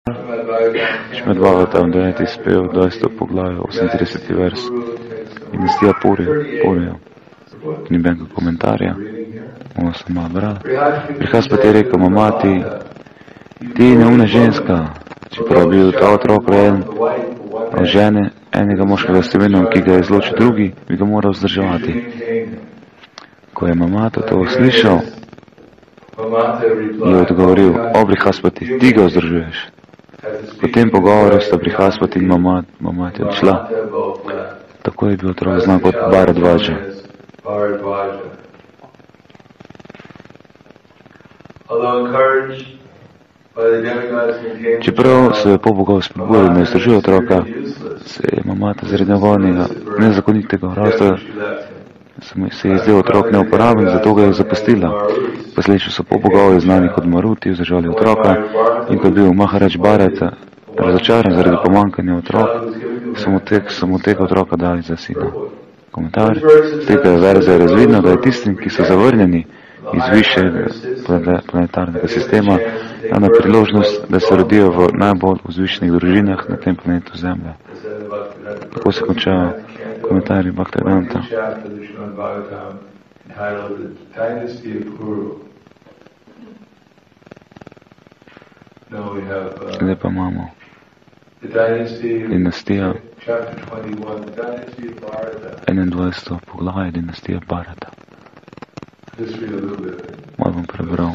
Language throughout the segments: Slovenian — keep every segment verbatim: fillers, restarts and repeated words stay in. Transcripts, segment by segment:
Šmed Bhagavatam deveti spev, dvajseto poglavje, osemintrideseti vers. Dinastija Puri, Purijo. Ni benega komentarja. Ovo sem malo bral. Brihaspati je rekel, mamati, ti neumna ženska, čeprav bi bil ta otrok rojen od žene enega moškega s imenom, ki ga je izločil drugi, bi ga moral vzdrževati. Ko je mamata to slišal, je odgovoril, o Brihaspati, ti ga vzdržuješ. Po tem pogovoru sta Brihaspati in mamat, mamati odšla. Tako je bil otrok znan kot Bharadvaja. Čeprav so je po bogov spodbujali, da izdržuje otroka, se je mamata zaradi njegovega nezakonitega rasta se je zdel otrok neuporaben, zato ga je zapustila. Posledično so po bogovi znani kot Maruti vzdržali otroka in ko je bil Maharaj Bharata razočaran zaradi pomankanja otrok, so mu, tek, so mu tega otroka dali za sina. Komentar. Z tega verze je razvidno, da je tistim, ki so zavrnjeni iz višjega planetarnega sistema, dana priložnost, da se rodijo v najbolj vzvišenih družinah na tem planetu Zemlja. Tako se konča komentarji Bhaktivedanta. Zdaj pa imamo dinastija, enaindvajseto poglavje, dinastija Bharata. Malo bom prebral.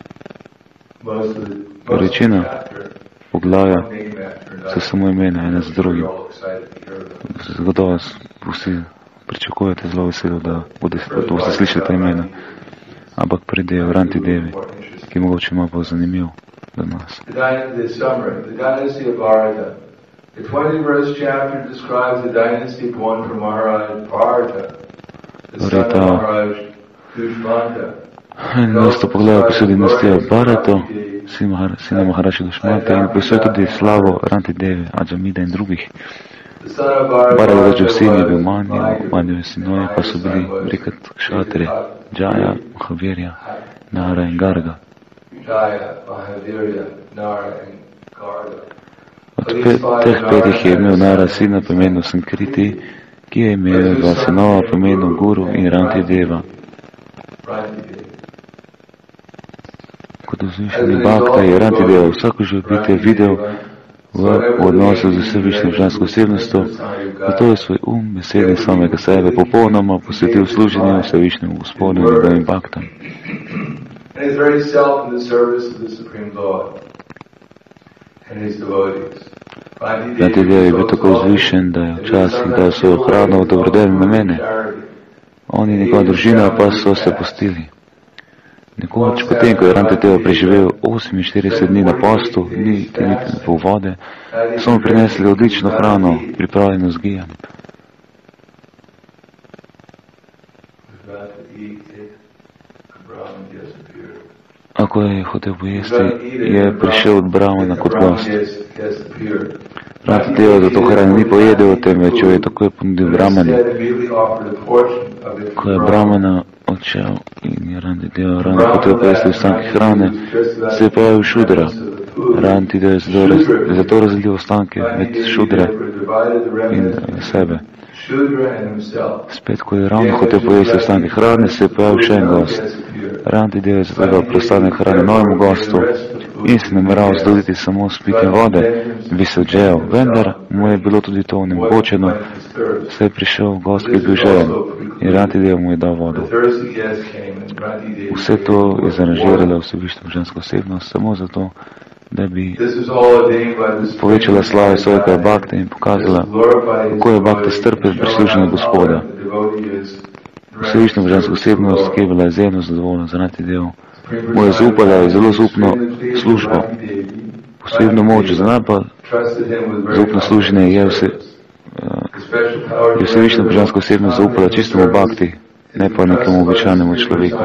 Večina poglavja so samo imena, ena z drugim. Zagotovo vsi pričakujete zelo veselo, da boste slišali ta imena. Ampak pridejo Ranti Devi, ki mogoče malo bolj zanimiv do nas. The twenty-first chapter describes the dynasty born from Maharaj Bharata, the son of Maharaj Dushmanta. Nasto poglavje posodi dinastija Bharata, sina Maharaja Dushmanta in posodi tudi slavo Ranti Devi, Ajamida in drugih. Bharata sin je bil Manjo, Manjove sinovi pa so bili Vrikat Kšatri, Jaya, Mahavirya, Nara in Garga. Od pet, teh petih je imel Nara sina po imenu Sankriti, ki je imel dva sinova po imenu Guru in Ranti Deva. Kot vzvišeni Bhakta je Ranti Deva vsako životbitje videl v odnosu z vsevišnjo žensko osebnostjo, zato je svoj um, besede samega sebe popolnoma posvetil služenju vsevišnjemu Gospodu in njegovim Bhaktam. Ranti Deva je bil tako vzvišen, da je včasih dal svojo hrano v dobrodelne namene. On in njegova družina pa so se postili. Nekoč potem, ko je Ranti Deva preživel oseminštirideset dni na postu, ni niti po vode, so mu prinesli odlično hrano, pripravljeno z gijem. Ako je hotel pojesti, je prišel od Brahmana kot gost. Ranti Deva zato hrane ni pojedel, temveč jo je takoj ponudil Brahmanu. Ko je Brahmana odšel in je Ranti Deva rano hotel pojesti ostanke hrane, se je pojavil Šudra. Ranti Deva je zato razdelil ostanke med Šudre in sebe. Spet, ko je ravno hotel pojesti ostanke hrane, se je pojavil še en gost. Ranti Deva je zato preostanek hrane novemu gostu in se nameraval zadovoljiti samo s pitjem vode, bi se odžejal, vendar mu je bilo tudi to onemogočeno, saj je prišel gost, ki je bil žejen in Ranti Deva mu je dal vodo. Vse to je zaranžirala vsevišnja ženska osebnost samo zato, da bi povečala slave svojega Bhakta in pokazala, kako je Bhakta strpel pri služenju Gospoda. Vsevišnja ženska osebnost, ki je bila izjemno zadovoljna za Ranti Devo, mu je zaupala in zelo zaupno službo. Posebno moč za najbolj zaupno služenje je vse, je vsevišnja ženska osebnost zaupala čistemu Bhakti, ne pa nekemu običajnemu človeku.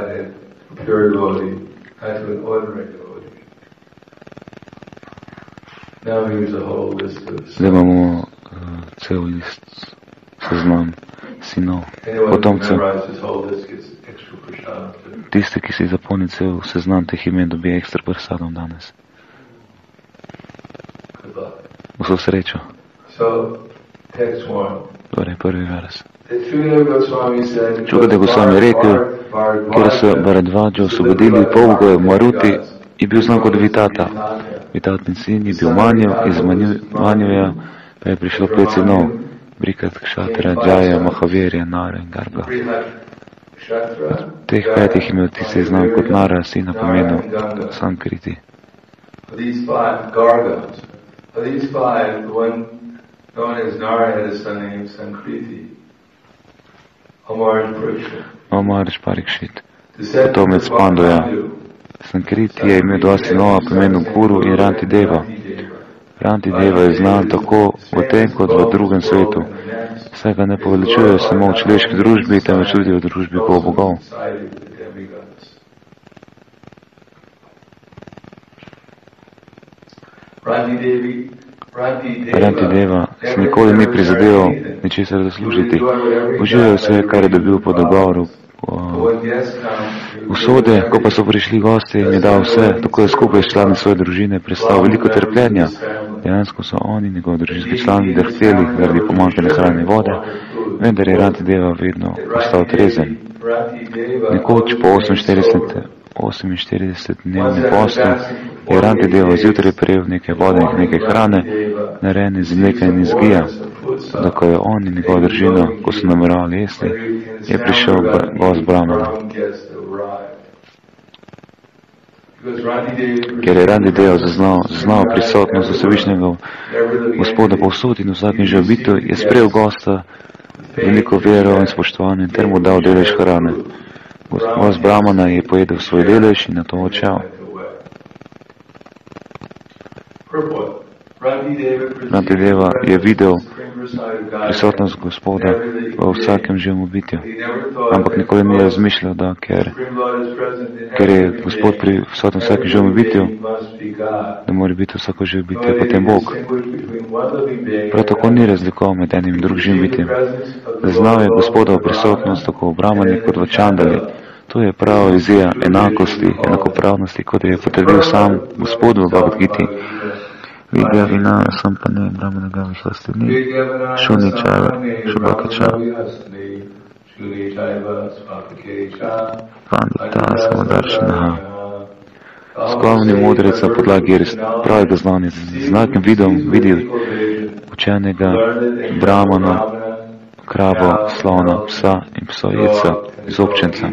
Zdaj imamo uh, cel list seznam sinov, potomcev. Tiste, ki si zapolni cel seznam teh imen, dobi ekstra prasadom danes. vso srečo. So, text one. Torej, prvi vers. Shukadeva Goswami said, Shukadeva Goswami je rekel, ker so Bharadvajo osvobodili polgoje v Maruti, je bil znan kot Vitata. Vitatni sin je bil Manju, iz Manjuja pa je prišlo pet sinov, Brikat, Kšatra, Džaja, Mahavirja, Nara in Garga. Od teh petih imel ti se znan kot Nara, sina pomenil Sankriti. These five Gargas, of these five, the one known as Nara had a son named Sankriti, Amarj Parikshit. Amarj Parikshit, potomec Pandoja. Sankriti je imel dva sinova pomenil Guru in Rantideva. Rantideva je znan tako v tem kot v drugem svetu. Vse ga ne poveličuje samo v človeški družbi, temveč tudi v družbi polbogov. Rantideva se nikoli ni prizadeval ničesar zaslužiti. Užival vse, kar je dobil po dogovoru usode, ko pa so prišli gosti in je dal vse, tako je skupaj s člani svoje družine prestal veliko trpljenja. Dejansko so oni, njegovi družinski člani, drhteli zaradi pomanjkanja hrane in vode, vendar je Rantideva vedno ostal trezen. Nekoč po oseminštiridesetdnevnem postu je Rantideva zjutraj prejel nekaj vode in nekaj hrane, narejene iz mleka in iz gija. Da ko je on in njegova družina, ko so nameravali jesti, je prišel gost Brahmana. Ker je Rantideva zaznal, zaznal prisotnost Vsevišnjega Gospoda povsod in v vsakem živobitu, je sprejel gosta veliko vero in spoštovanje ter mu dal delež hrane. Gost Brahmana je pojedel svoj delež in nato odšel. Rantideva je videl prisotnost Gospoda v vsakem živem bitju, ampak nikoli ni razmišljal, da ker, ker je Gospod prisoten v vsakem živem bitju, da mora biti vsako živo bitje potem Bog. Prav tako ni razlikoval med enim in drugim živim bitjem. Zaznal je Gospodovo prisotnost tako v Brahmani kot v Čandali. To je prava vizija enakosti, enakopravnosti, kot je potrdil sam Gospod v Bhagavad Giti. Vidya vina sampane brahmanaga vishvastini shunichava shubhakacha pandita samodarshinaha. Skromni modrec na podlagi pravega znanja z znakim vidom vidi učenega brahmana, kravo, slona, psa in psojedca, izobčenca.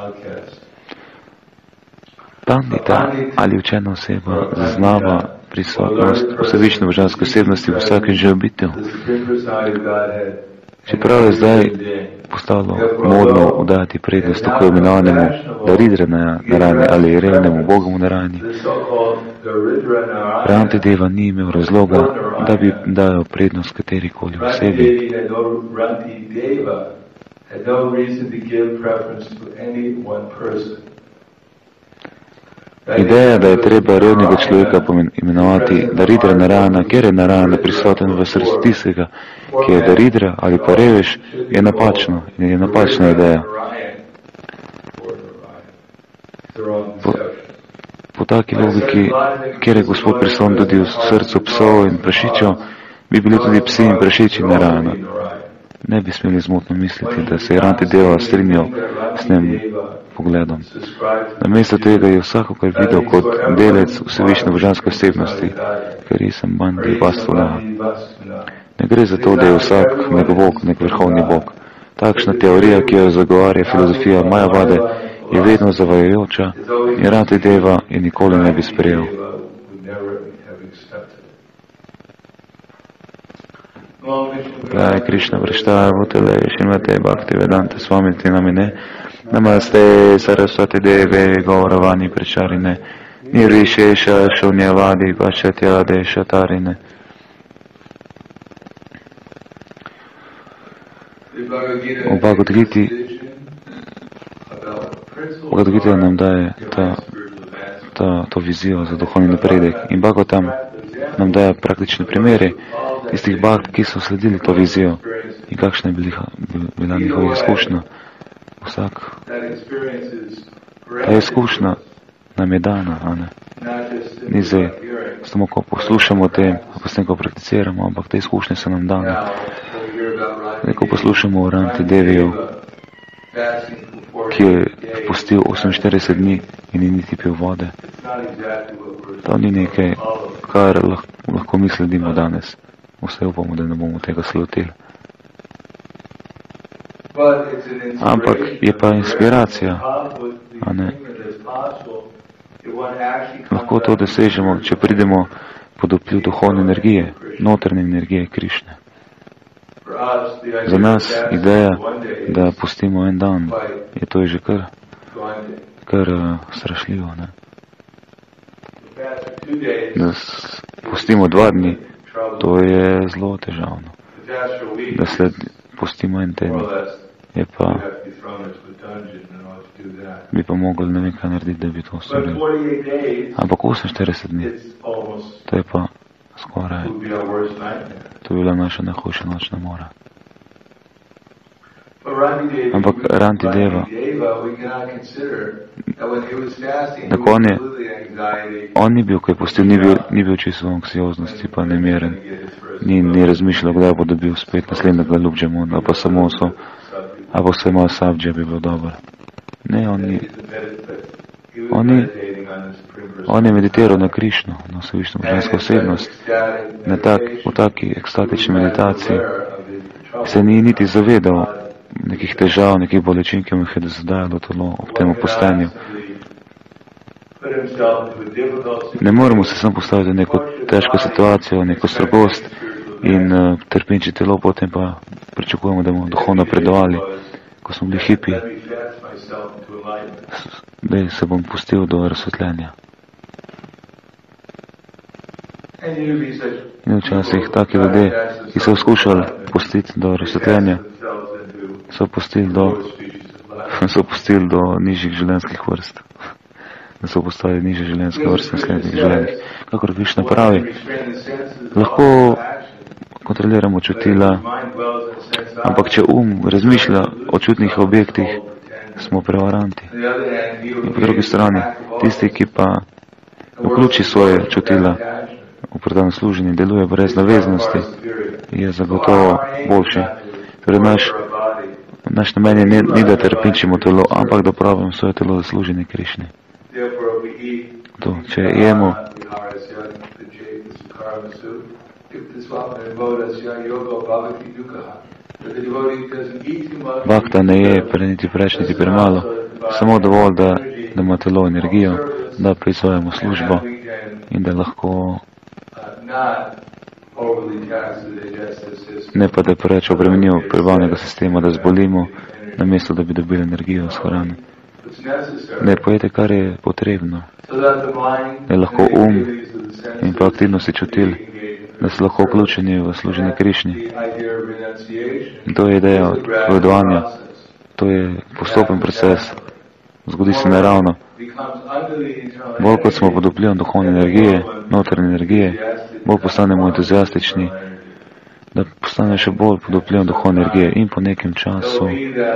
Pandita ali učena oseba zaznava prisotnost vsevišnje božanske osebnosti v vsakem živobitju. Čeprav je zdaj postalo modno udajati prednost tako imenovanemu Daridra Narayani ali revnemu Bogu Narayani, Rantideva ni imel razloga, da bi dajal prednost katerikoli osebi. Ideja, da je treba revnega človeka imenovati Daridra Narayana, ker je Narayana prisoten v srcu tistega, ki je Daridra ali pa reveš, je napačno in je napačna ideja. Po, po taki logiki, kjer je Gospod prisoten tudi v srcu psov in prašičev, bi bili tudi psi in prašiči Narayana. Ne bi smeli zmotno misliti, da se je Rantideva strinjal s tem pogledom. Namesto tega je vsakokar videl kot delec vsevišnje božanske osebnosti, ker sem Bandi Vastulaha. Ne gre za to, da je vsak nek Bog, nek vrhovni Bog. Takšna teorija, ki jo zagovarja filozofija Majavade, je vedno zavajajoča in Rantideva je nikoli ne bi sprejel. Jai Krishna Vrštaya Vutale Shrimate Bhakti Vedanta Swami Tinamine Namaste Saraswati Deve Gauravani Pracharine Nirvishesha Shunyavadi Vachatyade Shatarine. V Bhagavad Giti Bhagavad Gita nam daje ta, ta, to vizijo za duhovni napredek in Bhagavatam nam daje praktične primere iz tih bhakt, ki so sledili to vizijo in kakšna je bila, bila njihova izkušnja. Vsak. Ta izkušnja nam je dana, a ne. Ni zdaj, samo ko poslušamo o tem, pa s tem, ko prakticiramo, ampak te izkušnje so nam dane. Zdaj, ko poslušamo o Ranti Deviju, ki je postil oseminštirideset dni in ni niti pil vode, to ni nekaj, kar lahko, lahko mi sledimo danes. Vse upamo, da ne bomo tega slotili. Ampak je pa inspiracija, a ne. Lahko to dosežemo, če pridemo pod vpliv duhovne energije, notranje energije Krišne. Za nas ideja, da pustimo en dan, je to že kar, kar uh, strašljivo, ne. Da pustimo dva dni, to je zelo težavno. Da sled pustimo en teden, je pa, bi pa mogli ne vem kaj narediti, da bi to storili. Ampak oseminštirideset dni, to je pa skoraj, to je bila naša najhujša nočna mora. Ampak Ranti Deva, tako on je, on ni bil, ko je postil, ni bil, ni bil čisto v anksioznosti, pa nemiren, ni, ni razmišljal, kdaj bo dobil spet naslednjega Ljubdžemona, pa samo so, a pa vse malo sabdže bi bilo dobro. Ne, on ni, on ni, on je meditiral na Krišno, na Vsevišnjo božansko osebnost, na tak, v taki ekstatični meditaciji, se ni niti zavedal nekih težav, nekih bolečin, ki mu jih je zadajalo telo ob tem opustenju. Ne moremo se samo postaviti v neko težko situacijo, neko strogost in uh, trpinči telo, potem pa pričakujemo, da bomo duhovno napredovali. Ko smo bili hipi, da se bom pustil do razsvetljenja. In včasih taki ljudje, ki so skušali pustiti do razsvetljenja, so pustili do, so pustili do nižjih življenjskih vrst. Da so postavili nižje življenjske vrste naslednjih življenjih. Kakor Krišna pravi, lahko kontroliramo čutila, ampak če um razmišlja o čutnih objektih, smo prevaranti. In po drugi strani, tisti, ki pa vključi svoje čutila v predano služenje in deluje brez naveznosti, je zagotovo boljši. Torej naš, naš namen je ne, ni da trpinčimo telo, ampak da pravimo svoje telo za služenje Krišni. To, če jemo, Bhakta ne je pre niti preč, niti premalo, samo dovolj, da, da ima telo energijo, da proizvajamo službo in da lahko, ne pa da preč obremenimo prebavnega sistema, da zbolimo, namesto da bi dobili energijo s hrane. Ne, pojete, kar je potrebno, da je lahko um in pa aktivnosti čutil, da so lahko vključeni v služenje Krišni. In to je ideja odpovedovanja, to je postopen proces, zgodi se naravno. Bolj kot smo pod vplivom duhovne energije, notranje energije, bolj postanemo entuzijastični, da postanemo še bolj pod vplivom duhovne energije in po nekem času.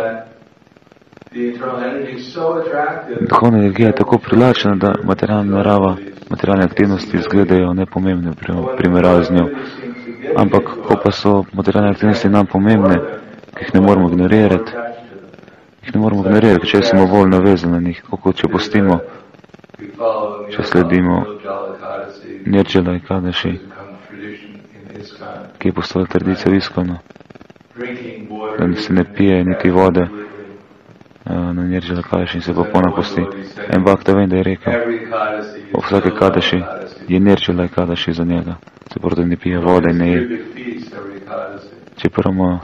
Duhovna energija je tako privlačena, da materialna narava, materialne aktivnosti izgledajo nepomembne v primerjavi z njo. Ampak, ko pa so materialne aktivnosti nam pomembne, ki jih ne moramo ignorirati, jih ne moramo ignorirati, če smo bolj navezani na njih, kot če postimo, če sledimo Nirjala Ekadaši, ki je postala tradicija v Iskonu, da se ne pije niti vode na Nirjala Ekadaši in se popolno posti. En Bhakta vem, da je rekel, o vsake Ekadaši je Nirjala Ekadaši za njega, se pravi, da ne pije vode in ne je. Čeprav ima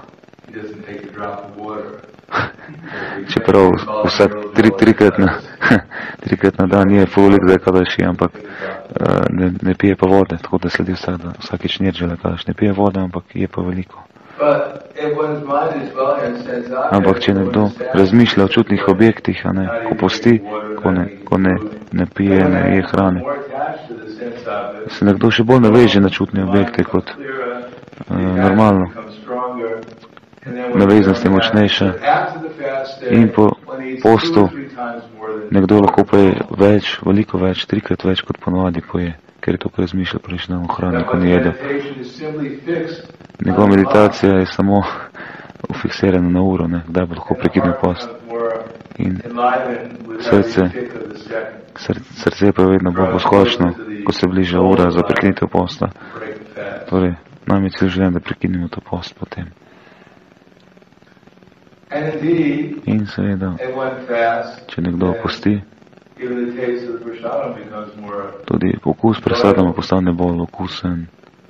čeprav vsak tri, trikrat, na, trikrat na dan je fulik za Ekadaši, ampak uh, ne, ne pije pa vode, tako da sledi vsak, da vsakič Nirjala Ekadaši. Ne pije vode, ampak je pa veliko. Ampak če nekdo razmišlja o čutnih objektih, a ne, ko posti, ko ne, ko ne, ne pije, ne je hrane, se nekdo še bolj naveže na čutne objekte kot uh, normalno. naveznost je močnejša in po postu nekdo lahko poje več, veliko več, trikrat več kot ponovadi poje, ker je to, kar razmišlja prejšnji dan o hrani, ko ni jedel. Njegova meditacija je samo ufiksirana na uro, ne, kdaj bo lahko prekinil post. In srce, srce je pa vedno bolj poskočno, ko se bliža ura za prekinitev posta. Torej, nam je cilj željen, da prekinimo to post potem. In seveda, če nekdo posti, tudi okus prasadama postane bolj okusen.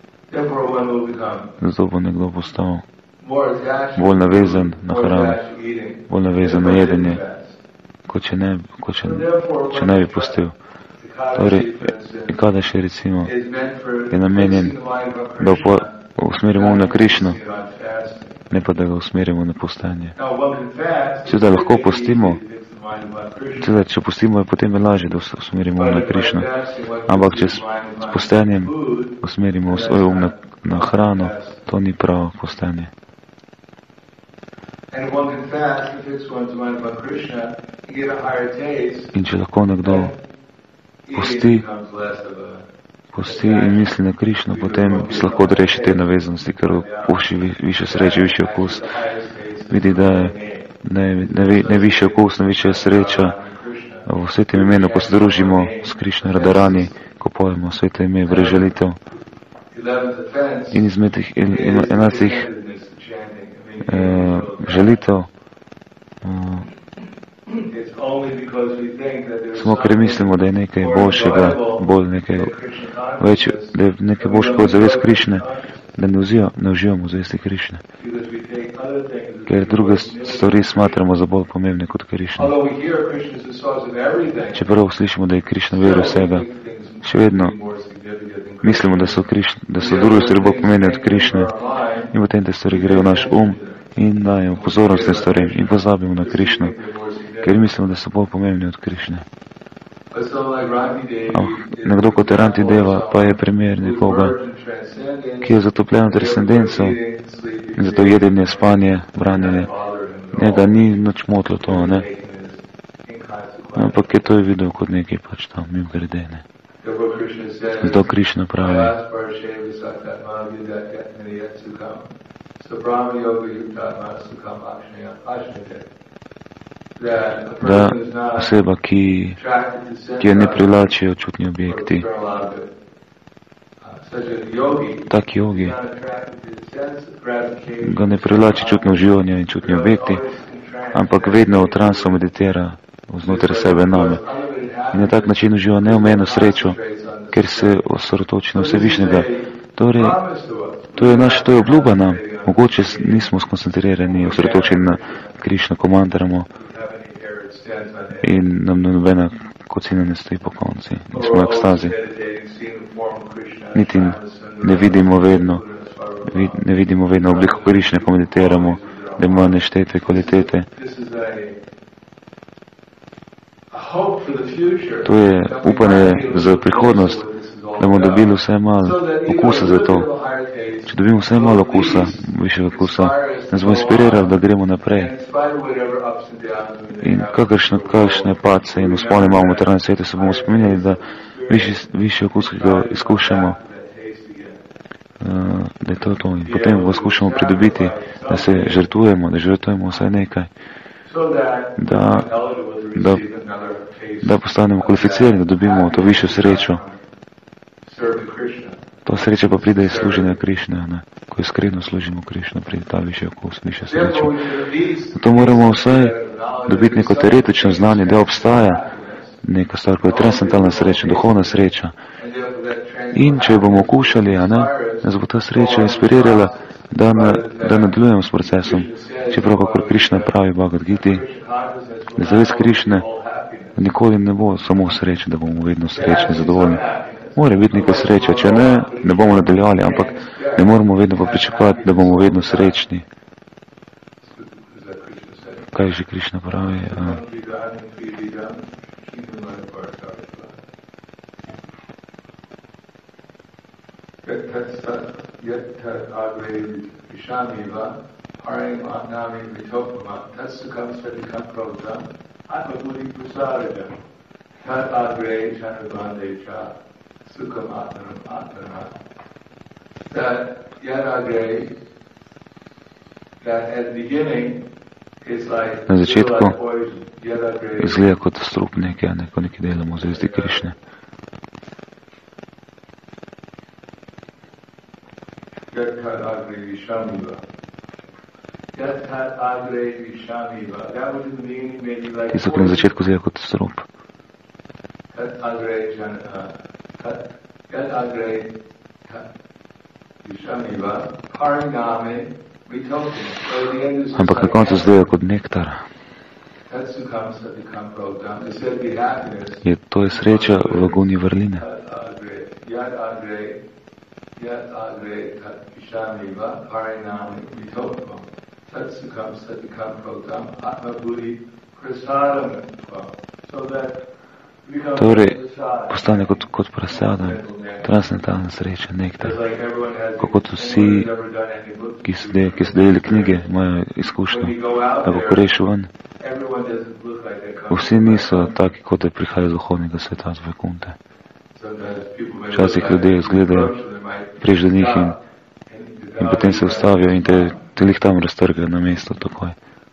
Zato bo nekdo postal bolj navezan na hrano, bolj navezan na jedenje, kot če ne, kot če, če ne bi postil. Torej, Ekadaši recimo je namenjen, da usmerimo um na Krišno, ne pa da ga usmerimo na postanje. Seveda lahko postimo, seveda če postimo je potem je lažje, da usmerimo um na Krišno, ampak če s postanjem usmerimo svoj um na, na hrano, to ni pravo postanje. In če lahko nekdo posti, posti in misli na Krišno, potem se lahko odreši te naveznosti, ker puši više sreče, više okus. Vidi, da je ne, ne, ne više okus, ne više sreča. V svetem imenu, ko se družimo s Krišno Radarani, ko pojemo sveto ime brez želitev. In izmed tih enacih eh, želitev, eh, samo ker mislimo, da je nekaj boljšega, bolj nekaj več, da je nekaj boljšega od zavest Krišne, da ne, vzio, ne uživamo zavesti Krišne. Ker druge stvari smatramo za bolj pomembne kot Krišne. Čeprav slišimo, da je Krišna vera vsega, še vedno mislimo, da so, Krišne, da so druge stvari bolj pomembne od Krišne in potem te stvari grejo v naš um in dajemo pozornost tem stvarem in pozabimo na Krišno, ker mislimo, da so bolj pomembni od Krišne. Oh, nekdo kot Ranti Deva pa je primer nekoga, ki je zatopljen v transcendenco in zato jedenje, spanje, branjenje. Njega ni noč motlo to, ne? Ampak je to je videl kot nekaj pač tam, mim grede, ne? Zato Krišna pravi, da oseba, ki, ki je ne privlačijo čutni objekti, tak jogi, ga ne privlači čutno uživanje in čutni objekti, ampak vedno v transu meditira vznotraj sebe name. In na tak način uživa neomejeno srečo, ker se osredotoči na Vsevišnjega. Torej, to je naš, to je obljuba nam. Mogoče nismo skoncentrirani, osredotočeni na Krišno, ko mantramo in nam nobena kocina ne stoji po konci. Nismo v ekstazi. Niti ne vidimo vedno, ne vidimo vedno obliko Krišne, ko meditiramo, da ima neštete kvalitete. To je upanje za prihodnost, da bomo dobili vse malo okusa za to. Če dobimo vse malo okusa, višjega okusa, nas bo inspiriral, da gremo naprej. In kakršne, kakršne pace in uspone imamo v materialnem svetu, se bomo spominjali, da višji, višji okus, ki ga izkušamo, da je to to. In potem ga skušamo pridobiti, da se žrtvujemo, da žrtvujemo vsaj nekaj, da, da, da postanemo kvalificirani, da dobimo to višjo srečo. To sreča pa pride iz služenja Krišne, ne? Ko iskreno služimo Krišno, pride ta višji okus, višja sreča. To moramo vsaj dobiti neko teoretično znanje, da obstaja neka stvar, ko je transcendentalna sreča, duhovna sreča. In če jo bomo okušali, a ne, nas bo ta sreča inspirirala, da, na, da nadaljujemo s procesom. Čeprav, kakor Krišna pravi Bhagavad Giti, da zavest Krišne nikoli ne bo samo sreča, da bomo vedno srečni, zadovoljni. Mora biti neka sreča, če ne, ne bomo nadaljevali, ampak ne moramo vedno pa pričakovati, da bomo vedno srečni. Kaj že Krišna pravi? A? Na začetku izgleda kot strup nekaj, neko nekaj delamo v zvezdi Krišne. Tisto, ki na začetku izgleda kot strup. Ampak na koncu izgleda kot nektar. Je, to je sreča v goni vrline. Torej, postane kot, kot prasada, transcendentalna sreča, nektar. Kot vsi, ki so, de, ki so delili knjige, imajo izkušnjo, da ko greš ven, vsi niso taki, kot da prihajajo z duhovnega sveta, z Vakunte. Včasih ljudje izgledajo, priš do njih in, in potem se ustavijo in te, te lih tam raztrgajo na mesto takoj.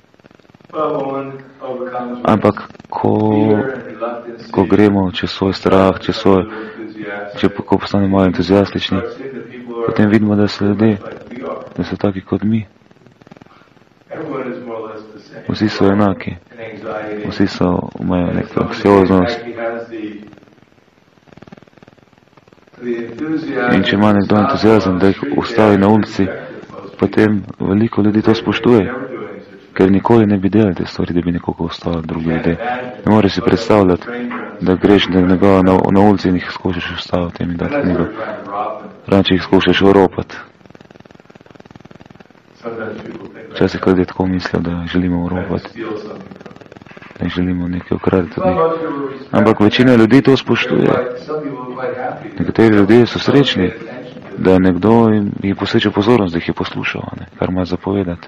Ampak, ko, ko gremo čez svoj strah, čez svoj, če ko postanemo malo entuzijastični, potem vidimo, da so ljudje, da so taki kot mi. Vsi so enaki. Vsi so, imajo neko anksioznost. In če ima nekdo entuzijazem, da jih ustavi na ulici, potem veliko ljudi to spoštuje. Ker nikoli ne bi delali te stvari, da bi nekoga ustavili drugi ljudje. Ne moreš si predstavljati, da greš njegova na, na ulici in jih skušaš ustaviti in dati knjigo. Ranče jih skušaš oropati. Včasih ljudje tako mislijo, da želimo oropati, da želimo nekaj ukraditi. Ampak večina ljudi to spoštuje. Nekateri ljudje so srečni, da je nekdo jim, jim posveča pozornost, da jih je poslušal, ne, kar ima zapovedati.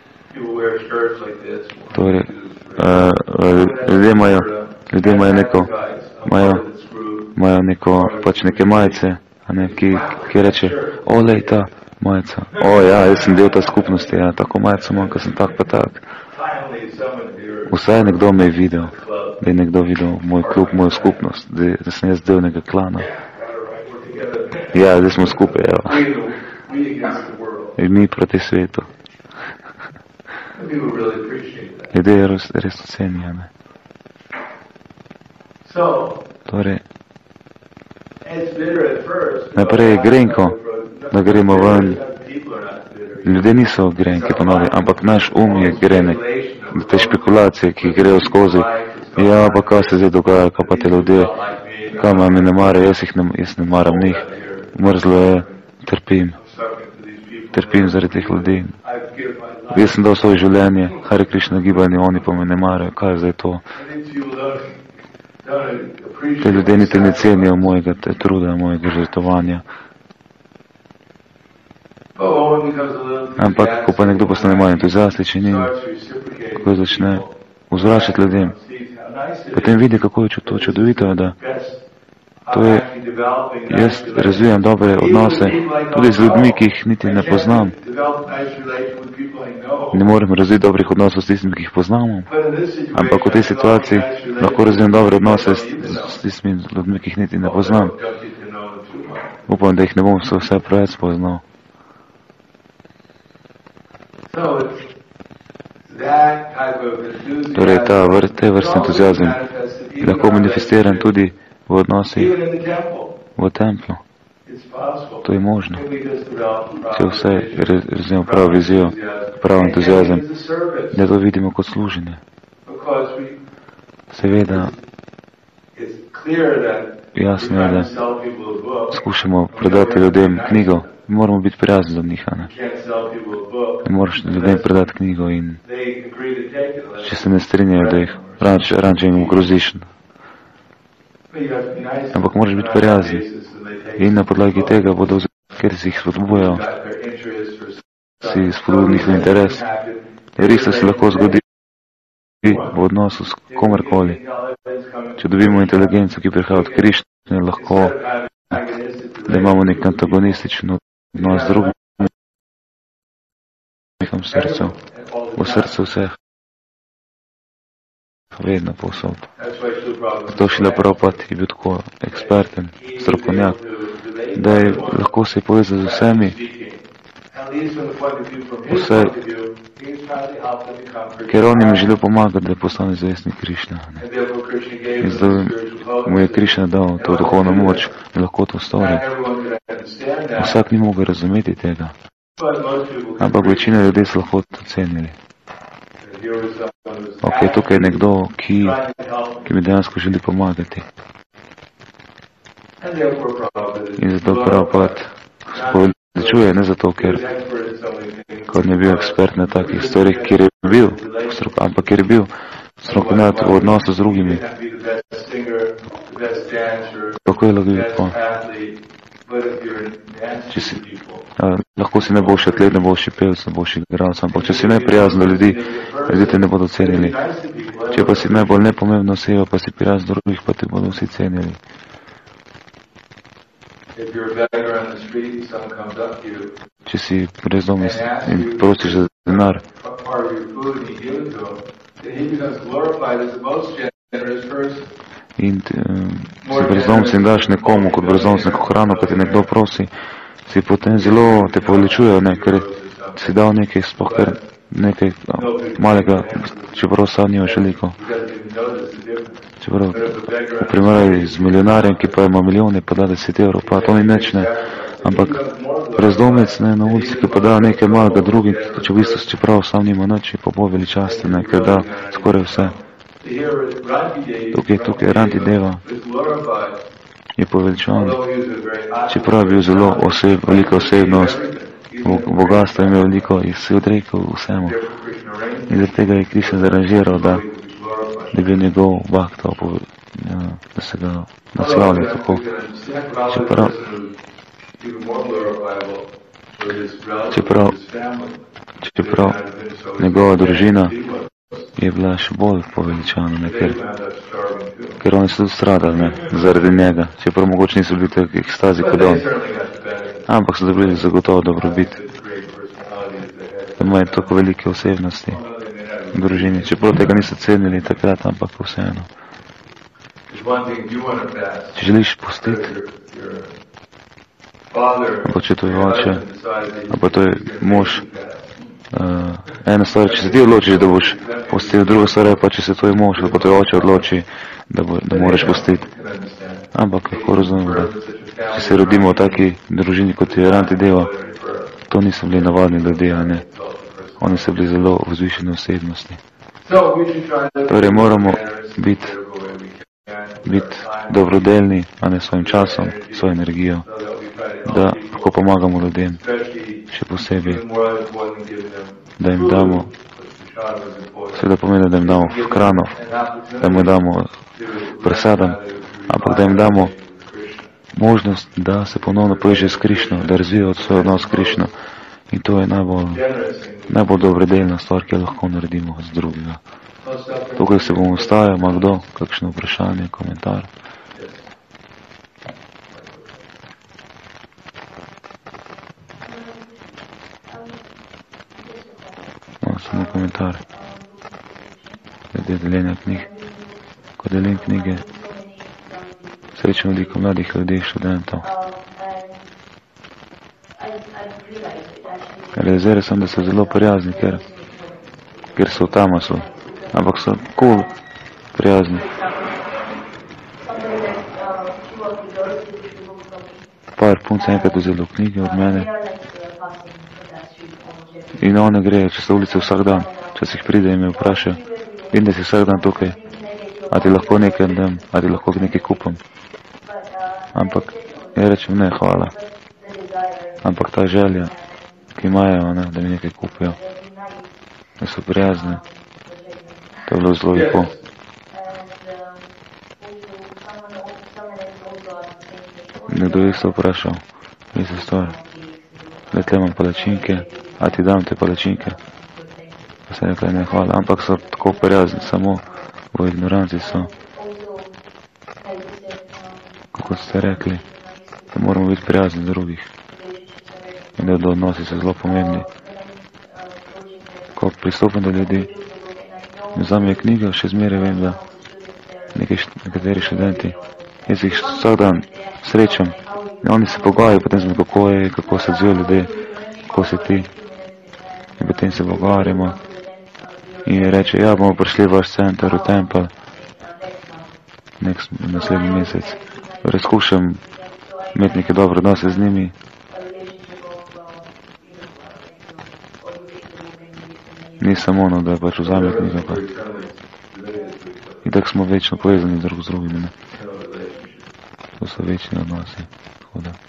Torej, uh, ljudje imajo, ljudje imajo neko, imajo, imajo neko, pač neke majice, a ne, ki, ki reče, o, lej ta majica, o, ja, jaz sem del ta skupnosti, ja, tako majico imam, ko sem tak pa tak. Vsaj nekdo me je videl, da je nekdo videl moj klub, mojo skupnost, da, da sem jaz del nekega klana. Ja, zdaj smo skupaj, evo. In mi proti svetu. Ljudje res, res ocenijo, ne. Torej, najprej je grenko, da gremo ven. Ljudje niso grenki ponovi, ampak naš um je grenek. Te špekulacije, ki grejo skozi, ja, pa kaj se zdaj dogaja, kaj pa te ljudje, kaj me ne mara, jaz jih ne, jaz ne maram njih. Mrzlo je, trpim. Trpim zaradi teh ljudi. Jaz sem dal svoje življenje, Hare Krišna gibanje, oni pa me ne marajo, kaj je zdaj to? Te ljudje niti ne cenijo mojega truda, mojega žrtvovanja. Ampak, ko pa nekdo postane malo entuzijastičen in ko začne vzvračati ljudem, potem vidi, kako je to čudovito, da to je, jaz razvijam dobre odnose tudi z ljudmi, ki jih niti ne poznam. Ne morem razviti dobrih odnosov s tistimi, ki jih poznamo, ampak v tej situaciji lahko razvijam dobre odnose s, s tistimi ljudmi, ki jih niti ne poznam. Upam, da jih ne bom vse preveč spoznal. Torej, ta vr, te vrste entuzijazem je lahko manifestiran tudi v odnosih v templu. To je možno. Če vse razvijamo pravo vizijo, pravo entuzijazem, da to vidimo kot služenje. Seveda, jasno je, da skušamo predati ljudem knjigo. Moramo biti prijazni do njih, ne? Ne moraš ljudem predati knjigo in če se ne strinjajo, da jih ranče, ranče jim groziš. Ampak moraš biti prijazni in na podlagi tega bodo, ker si jih spodbujajo, si spodbudil njihov interes. Res se lahko zgodi v odnosu s komerkoli. Če dobimo inteligenco, ki prihaja od Krišne, lahko, da imamo nek antagonističen odnos z drugim v srcu, v srcu vseh. Vedno povsod. Zato Šrila Prabhupada je bil tako eksperten, strokovnjak, da je lahko se povezal z vsemi, vse, ker on jim je želel pomagati, da postane zvestnik Krišna. In zdaj mu je Krišna dal to duhovno moč, da lahko to stori. Vsak ni mogel razumeti tega, ampak večina ljudi so lahko to cenili. Ok, tukaj je nekdo, ki, ki mi dejansko želi pomagati. In zato Prabhupada poveličuje, ne zato, ker kot ne bil ekspert na takih stvarih, kjer je bil, ampak kjer je bil strokovnjak v odnosu z drugimi. Kako je lahko? Če si, a, lahko si najboljši atlet, najboljši pevec, najboljši igralec, ampak če si neprijazen do ljudi, ljudi te ne bodo cenili. Če pa si najbolj nepomembna oseba, pa si prijazen do drugih, pa te bodo vsi cenili. Če si brezdomni in prosiš za denar, in um, si brezdomci in daš nekomu kot brezdomci neko hrano, pa te nekdo prosi, si potem zelo te poveličujejo, ne, ker si dal nekaj, sploh ker nekaj malega, čeprav sam nimaš veliko. Čeprav v primerjavi z milijonarjem, ki pa ima milijone, pa da deset evrov, pa to ni nič, ne. Ampak brezdomec, ne, na ulici, ki pa da nekaj malega drugim, če v bistvu, čeprav sam nima nič, je pa bolj veličasten, ne, ker da skoraj vse. Tukaj, tukaj, Ranti Deva je poveličan, čeprav je bil zelo oseb, velika osebnost, bogatstvo je imel veliko in se je odrekel vsemu. In zaradi tega je Krišna zaranžiral, da je bil njegov bhakta, da se ga naslavlja tako. Čeprav, čeprav, čeprav njegova družina je bila še bolj poveličana, ne, ker, ker oni so tudi stradali, ne, zaradi njega, čeprav mogoče niso bili tako ekstazi kot on. Ampak so dobili zagotovo dobrobit. Imajo tako velike osebnosti v družini, čeprav tega niso cenili takrat, ampak vseeno. Če želiš pustiti, ampak če to je oče, ampak to je mož, Uh, ena stvar, če se ti odločiš, da boš pustil, druga stvar je pa, če se tvoj mož, da pa tvoj oče odloči, da, bo, da moraš pustiti. Ampak lahko razumem, da če se rodimo v taki družini, kot je Ranti Deva, to niso bili navadni ljudje, a ne. Oni so bili zelo vzvišene osebnosti. Torej moramo biti, biti dobrodelni, a ne svojim časom, svojo energijo, da lahko pomagamo ljudem, še posebej, da jim damo, seveda pomeni, da jim damo hrano, da jim damo prasadam, ampak da jim damo možnost, da se ponovno poveže s Krišno, da razvijajo svoj odnos s Krišno. In to je najbolj, najbolj dobrodelna stvar, ki jo lahko naredimo z drugega. Tukaj se bomo ustavili, ima kdo kakšno vprašanje, komentar? No, samo komentar. Glede deljenja knjig. Ko delim knjige, srečam veliko mladih ljudi, študentov. Realizirali sem, da so zelo prijazni, ker, ker so v tamasu, ampak so cool prijazni. Par punc enkrat vzelo knjige od mene in one grejo čez ulice vsak dan. Včasih pride in me vpraša, vidim, da si vsak dan tukaj, a ti lahko nekaj dam, a ti lahko nekaj kupam. Ampak ja rečem, ne, hvala. Ampak ta želja, ki imajo, ne, da mi nekaj kupijo, da so prijazne, to je bilo zelo lepo. Nekdo je isto vprašal, ista stvar. da tle imam palačinke, a ti dam te palačinke. Pa sem rekla, ne, hvala, ampak so tako prijazni, samo v ignoranci so. Kako ste rekli, da moramo biti prijazni drugih in da do odnosi so zelo pomembni. Ko pristopim do ljudi, vzamem knjigo, še zmeraj vem, da nekateri študenti, jaz jih vsak dan srečam in oni se pogovarjajo potem z me, kako je, kako se odzivajo ljudje, kako si ti. In potem se pogovarjamo in reče, ja, bomo prišli v vaš center, v tempel, nek naslednji mesec. Torej skušam imeti neke dobre odnose z njimi. Ni samo ono, da pač vzame knjigo, pa. In tako smo večno povezani drug z drugimi, ne. To so večni odnosi. Tako da.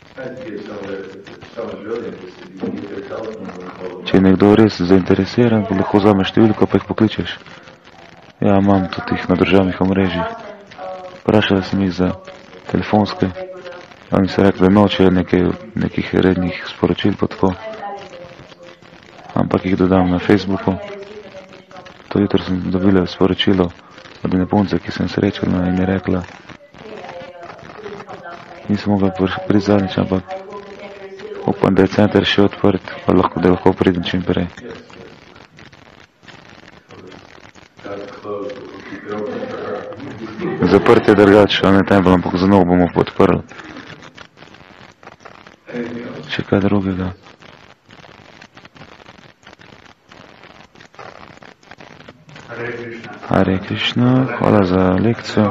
Če je nekdo res zainteresiran, pa lahko vzameš številko, pa jih pokličeš. Ja, imam tudi jih na državnih omrežjih. Vprašala sem jih za telefonske. Oni so rekli, da nočejo nekih rednih sporočil pa tako. Ampak jih dodam na Facebooku. To jutro sem dobila sporočilo od ene punce, ki sem srečala in je rekla, nisem mogla priti zadnjič, ampak upam, da je center še odprt, pa lahko, da lahko pridem čim prej. Zaprt je drugače, a ne tempel, ampak za novo bomo podprli. Še kaj drugega. Hare Krishna, hvala za lekcijo.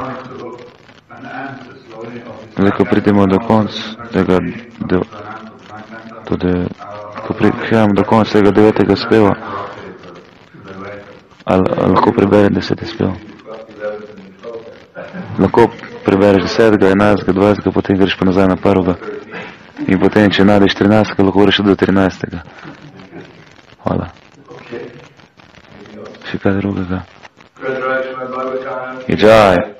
Zdaj, ko pridemo do konca tega, do, tudi, ko pridemo do konca tega devetega speva, ali, ali lahko preberem deseti spev? Lahko prebereš desetega, enajstega, dvajsetega, potem greš pa nazaj na prvega. In potem, če najdeš trinajstega, lahko greš do trinajstega. Hvala. Še kaj drugega? Jai.